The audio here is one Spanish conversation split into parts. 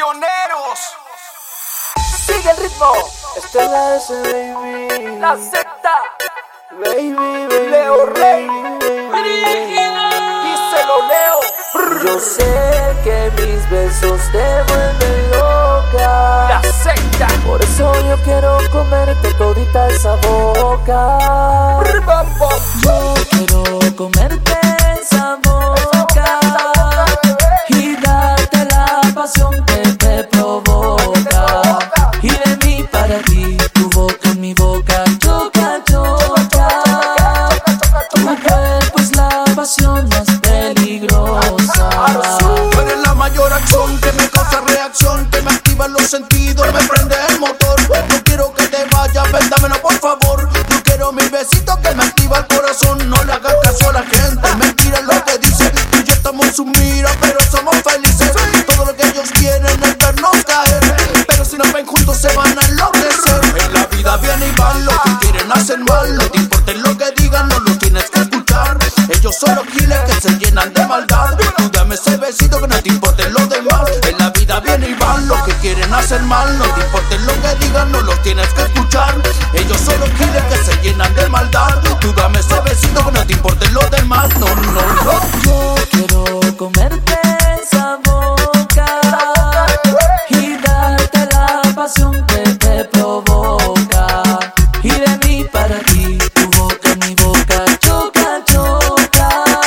Pioneros. Sigue el ritmo. Esta es la S, baby. La secta. Baby, baby. Leo Rey. Rígido. Díselo, Leo. Yo sé que mis besos te vuelven loca. La secta. Por eso yo quiero comerte todita esa boca. Yo quiero comerte esa boca y darte la pasión que te provoca. Y de mí para ti, tu boca en mi boca, choca, choca. Tu cuerpo es la pasión más peligrosa. Tú eres la mayor acción que me causa reacción, que me activa los sentidos, me prende el motor. No quiero que te vayas, ven, dámelo por favor. Yo quiero mi besito que me activa el corazón. No le hagas caso a la gente, mentira lo que dice. Tú y yo estamos sumidos, pero somos felices. Todo lo que ellos quieren es vernos caer, pero si nos ven juntos se van a enloquecer. En la vida viene y van, lo que quieren hacen mal. No te importe lo que digan, no lo tienes que escuchar. Ellos son los giles que se llenan de maldad. Tú dame ese besito que no te importe lo demás. En la vida viene y van, lo que quieren hacer mal. No te importe lo que digan, no los tienes que escuchar. Ellos son los giles que se llenan de maldad. Tú dame ese besito que no te importe lo demás. No, no, no. Yo quiero comerte esa boca y darte la pasión que te provoca. Y de mí para ti, tu boca en mi boca, choca, choca.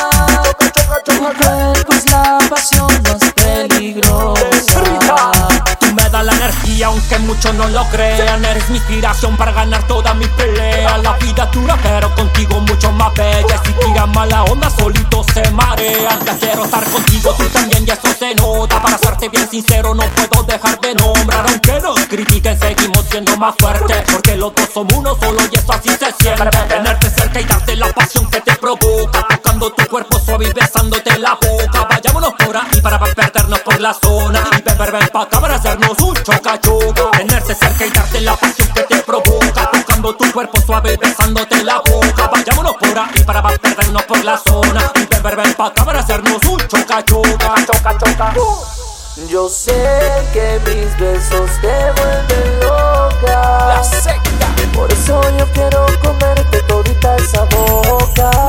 Tu cuerpo es la pasión más peligrosa. Tú me das la energía aunque muchos no lo crean. Eres mi inspiración para ganar toda mi pelea. La vida dura pero contigo mucho más bella. Si tiras mala onda solito se marea. Ya quiero estar contigo, tú también y eso se nota. Para serte bien sincero no puedo dejar de nombrar. Aunque nos critiquen seguimos siendo más fuertes, porque los dos somos uno solo y eso así se siente. Tenerte cerca y darte la pasión que te provoca, tocando tu cuerpo suave y besándote la boca. Vayámonos por ahí para perdernos por la zona. Y ven pa' acá para hacernos un choca-choca. Tenerte cerca y darte la pasión que te provoca, tocando tu cuerpo suave y besándote la boca. Vayámonos por ahí para perdernos por la zona. Y ven pa' acá para hacernos un choca-choca. Choca. Yo sé que mis besos te vuelven loca. La secta. Por eso yo quiero comerte todita esa boca